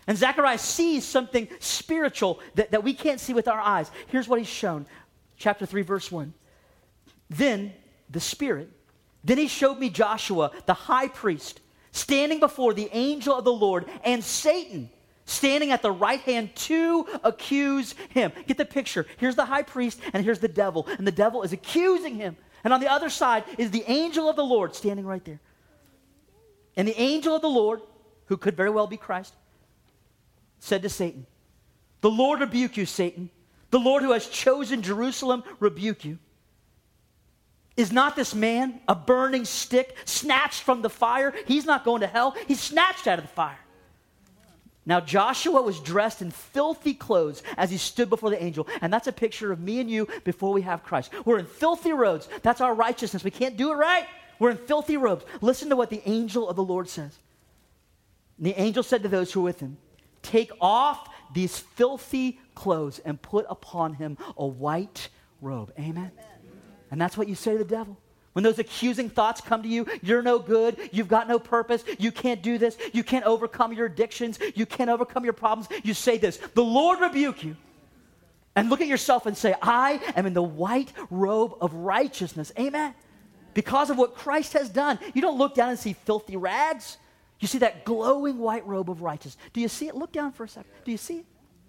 And Zechariah sees something spiritual that, that we can't see with our eyes. Here's what he's shown. Chapter three, verse one. Then the Spirit, then he showed me Joshua, the high priest, standing before the angel of the Lord, and Satan standing at the right hand to accuse him. Get the picture. Here's the high priest, and here's the devil. And the devil is accusing him. And on the other side is the angel of the Lord standing right there. And the angel of the Lord, who could very well be Christ, said to Satan, "The Lord rebuke you, Satan. The Lord who has chosen Jerusalem rebuke you. Is not this man a burning stick snatched from the fire?" He's not going to hell. He's snatched out of the fire. Now Joshua was dressed in filthy clothes as he stood before the angel. And that's a picture of me and you before we have Christ. We're in filthy robes. That's our righteousness. We can't do it right. We're in filthy robes. Listen to what the angel of the Lord says. And the angel said to those who were with him, "Take off these filthy clothes and put upon him a white robe." Amen. Amen. And that's what you say to the devil. When those accusing thoughts come to you, you're no good, you've got no purpose, you can't do this, you can't overcome your addictions, you can't overcome your problems, you say this, "The Lord rebuke you." And look at yourself and say, "I am in the white robe of righteousness." Amen. Because of what Christ has done. You don't look down and see filthy rags. You see that glowing white robe of righteousness. Do you see it? Look down for a second. Do you see it?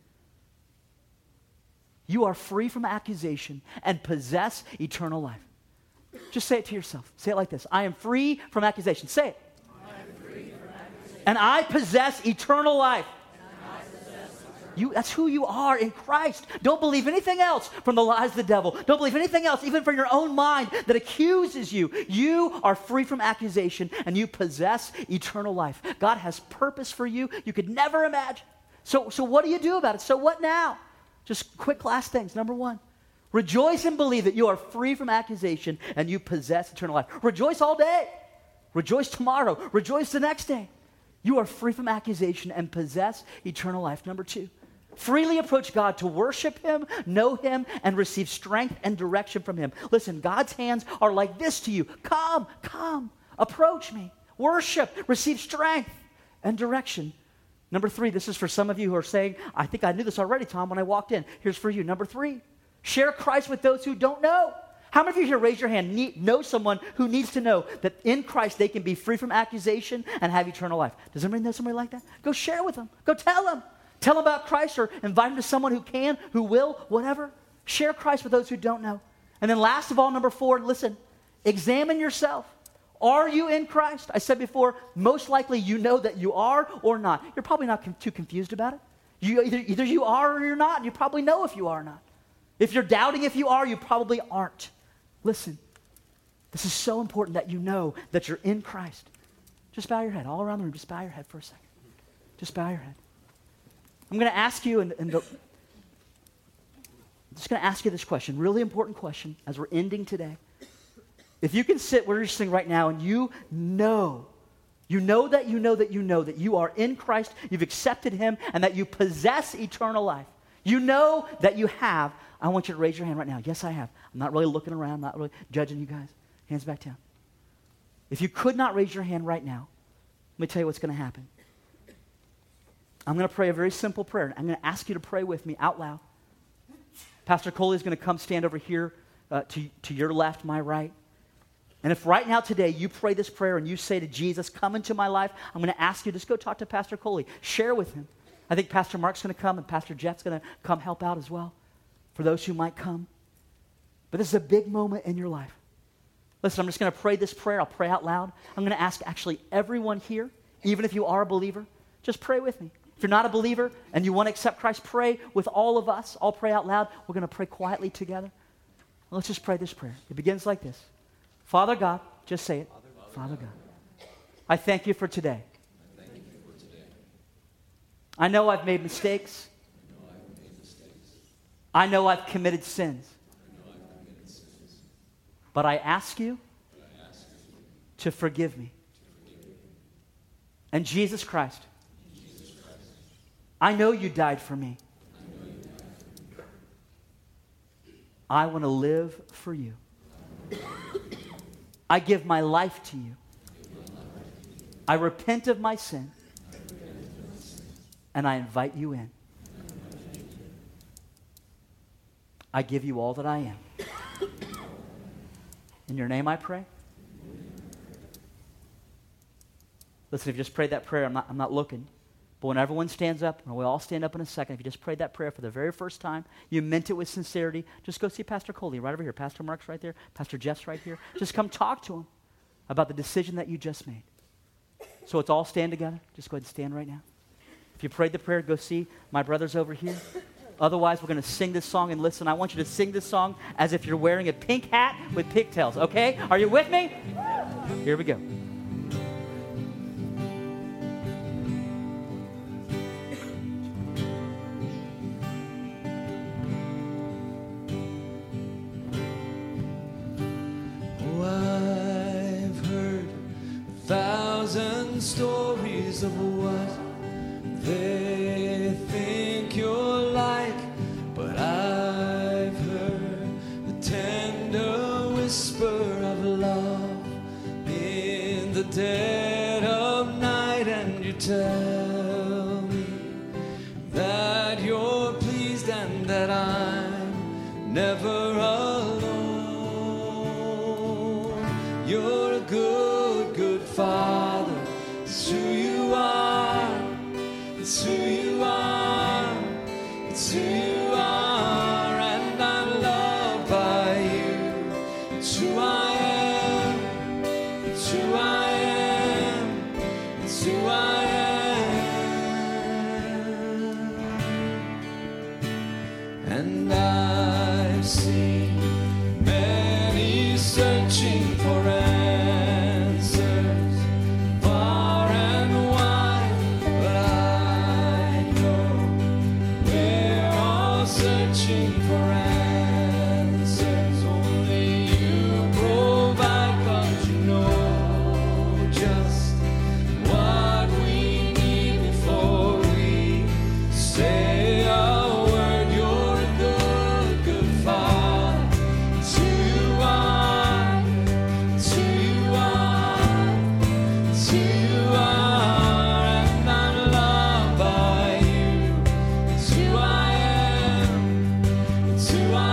You are free from accusation and possess eternal life. Just say it to yourself. Say it like this. I am free from accusation. Say it. I am free from accusation. And I possess eternal life. And I possess eternal you, that's who you are in Christ. Don't believe anything else from the lies of the devil. Don't believe anything else, even from your own mind, that accuses you. You are free from accusation and you possess eternal life. God has purpose for you you could never imagine. So, so what do you do about it? So what now? Just quick last things. Number one. Rejoice and believe that you are free from accusation and you possess eternal life. Rejoice all day. Rejoice tomorrow. Rejoice the next day. You are free from accusation and possess eternal life. Number two, freely approach God to worship him, know him, and receive strength and direction from him. Listen, God's hands are like this to you. Come, come, approach me. Worship, receive strength and direction. Number three, this is for some of you who are saying, "I think I knew this already, Tom, when I walked in." Here's for you. Number three, share Christ with those who don't know. How many of you here, raise your hand, need, know someone who needs to know that in Christ they can be free from accusation and have eternal life? Does anybody know somebody like that? Go share with them. Go tell them. Tell them about Christ or invite them to someone who can, who will, whatever. Share Christ with those who don't know. And then last of all, number four, listen, examine yourself. Are you in Christ? I said before, most likely you know that you are or not. You're probably not com- too confused about it. You, either, either you are or you're not, and you probably know if you are or not. If you're doubting if you are, you probably aren't. Listen, this is so important that you know that you're in Christ. Just bow your head. All around the room, just bow your head for a second. Just bow your head. I'm going to ask you, and, and the, I'm just going to ask you this question, really important question as we're ending today. If you can sit where you're sitting right now and you know, you know that you know that you know that you are in Christ, you've accepted him, and that you possess eternal life. You know that you have. I want you to raise your hand right now. Yes, I have. I'm not really looking around, not really judging you guys. Hands back down. If you could not raise your hand right now, let me tell you what's going to happen. I'm going to pray a very simple prayer. I'm going to ask you to pray with me out loud. Pastor Coley is going to come stand over here uh, to, to your left, my right. And if right now today you pray this prayer and you say to Jesus, "Come into my life," I'm going to ask you, just go talk to Pastor Coley. Share with him. I think Pastor Mark's going to come and Pastor Jeff's going to come help out as well for those who might come. But this is a big moment in your life. Listen, I'm just going to pray this prayer. I'll pray out loud. I'm going to ask actually everyone here, even if you are a believer, just pray with me. If you're not a believer and you want to accept Christ, pray with all of us. I'll pray out loud. We're going to pray quietly together. Let's just pray this prayer. It begins like this. Father God, just say it. Father God, I thank you for today. I thank you for today. I know I've made mistakes. I know I've made mistakes. I know I've committed sins. I know I've committed sins. But I ask you But I ask you to forgive me. to forgive me. And Jesus Christ, Jesus Christ, I know you died for me. I know you died for me. I want to live for you. I give my life to you. I repent of my sin. and I invite you in. I give you all that I am. In your name I pray. Listen, if you just prayed that prayer, I'm not, I'm not looking. But when everyone stands up, and we all stand up in a second, if you just prayed that prayer for the very first time, you meant it with sincerity, just go see Pastor Coley right over here. Pastor Mark's right there. Pastor Jeff's right here. Just come talk to him about the decision that you just made. So let's all stand together. Just go ahead and stand right now. If you prayed the prayer, go see my brothers over here. Otherwise, we're going to sing this song, and listen, I want you to sing this song as if you're wearing a pink hat with pigtails, okay? Are you with me? Here we go. Stories of what they think you're like, but I've heard the tender whisper of love in the dead of night, and you tell me that you're pleased and that I'm never alone. You're a good, good Father. It's who you are, it's who you are, it's who you are, and I'm loved by you. It's who I am, it's who I am, it's who I am. And I've seen many searching for answers. Who I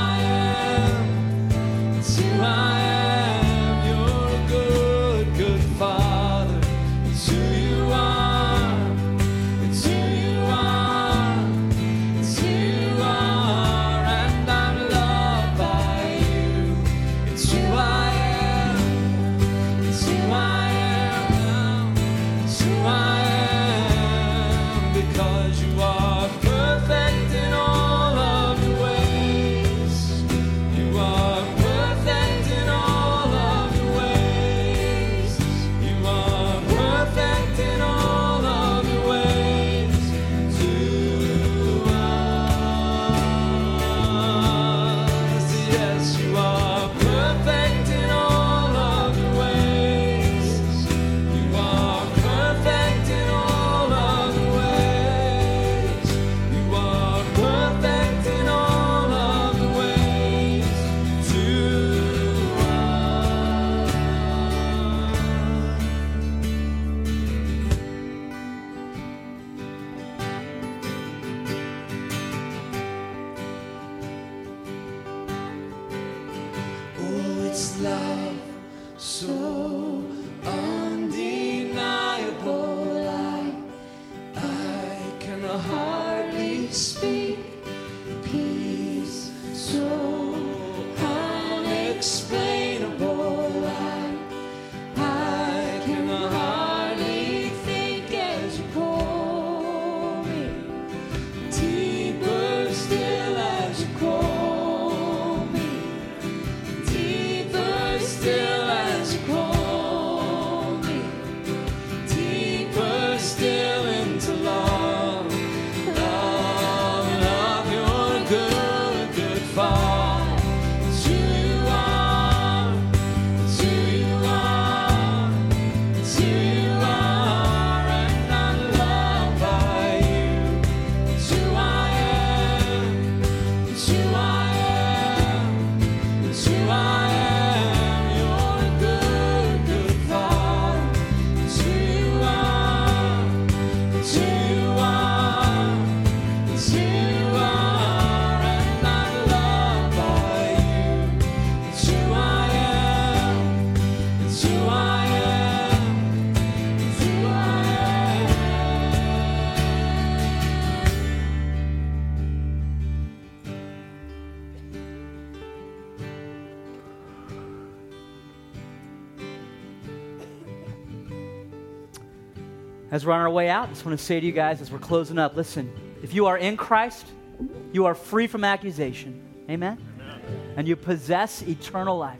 As we're on our way out, I just want to say to you guys as we're closing up, listen, if you are in Christ, you are free from accusation. Amen? Amen. And you possess eternal life.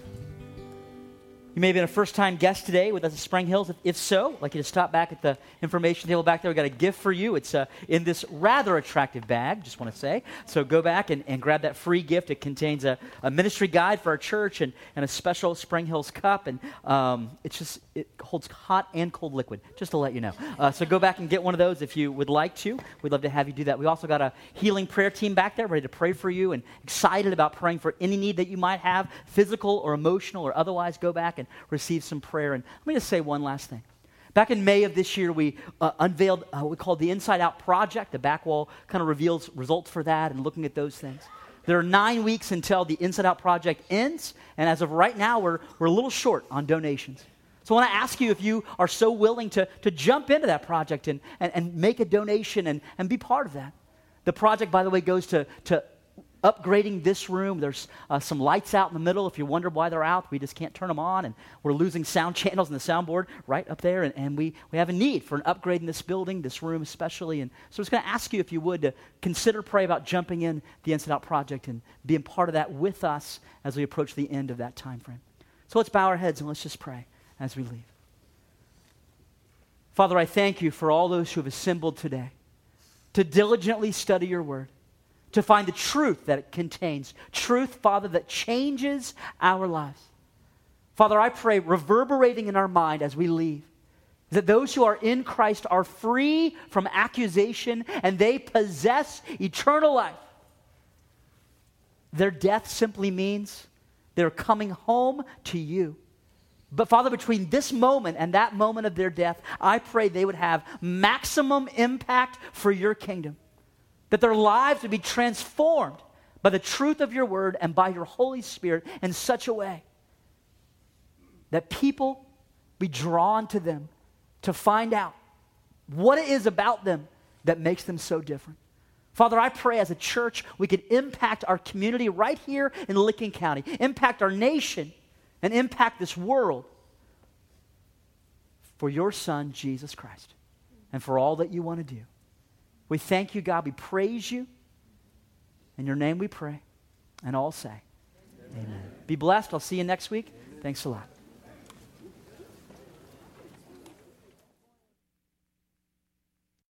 You may have been a first-time guest today with us at Spring Hills. If, if so, I'd like you to stop back at the information table back there. We've got a gift for you. It's uh, in this rather attractive bag, just want to say. So go back and, and grab that free gift. It contains a, a ministry guide for our church and, and a special Spring Hills cup. And um, it's just, it holds hot and cold liquid, just to let you know. Uh, so go back and get one of those if you would like to. We'd love to have you do that. We also got a healing prayer team back there ready to pray for you and excited about praying for any need that you might have, physical or emotional or otherwise. Go back and receive some prayer. And let me just say one last thing. Back in May of this year, we uh, unveiled uh, what we called the Inside Out Project. The back wall kind of reveals results for that and looking at those things. There are nine weeks until the Inside Out Project ends, and as of right now, we're, we're a little short on donations. So I want to ask you if you are so willing to, to jump into that project and, and, and make a donation and, and be part of that. The project, by the way, goes to, to upgrading this room. There's uh, some lights out in the middle. If you wonder why they're out, we just can't turn them on, and we're losing sound channels in the soundboard right up there, and, and we, we have a need for an upgrade in this building, this room especially. And so I was going to ask you if you would to consider pray about jumping in the Inside Out Project and being part of that with us as we approach the end of that time frame. So let's bow our heads and let's just pray as we leave. Father, I thank you for all those who have assembled today to diligently study your word, to find the truth that it contains. Truth, Father, that changes our lives. Father, I pray, reverberating in our mind as we leave, that those who are in Christ are free from accusation and they possess eternal life. Their death simply means they're coming home to you. But Father, between this moment and that moment of their death, I pray they would have maximum impact for your kingdom. That their lives would be transformed by the truth of your word and by your Holy Spirit in such a way that people be drawn to them to find out what it is about them that makes them so different. Father, I pray as a church we could impact our community right here in Licking County, impact our nation, and impact this world for your Son, Jesus Christ, and for all that you want to do. We thank you, God. We praise you. In your name we pray. And all say, amen. Amen. Be blessed. I'll see you next week. Thanks a lot.